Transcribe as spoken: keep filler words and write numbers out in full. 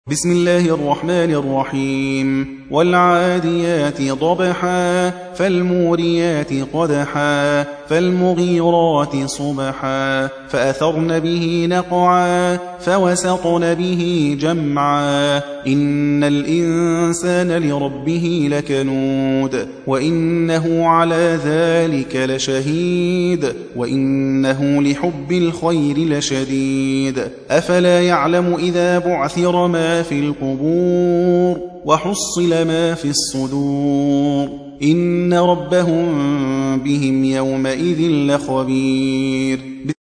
بسم الله الرحمن الرحيم والعاديات ضبحا فالموريات قدحا فالمغيرات صبحا فأثرن به نقعا فوسطن به جمعا إن الإنسان لربه لكنود وإنه على ذلك لشهيد وإنه لحب الخير لشديد أفلا يعلم إذا بعثر ما في القبور وحصل ما في الصدور إن ربهم بهم يومئذ لخبير.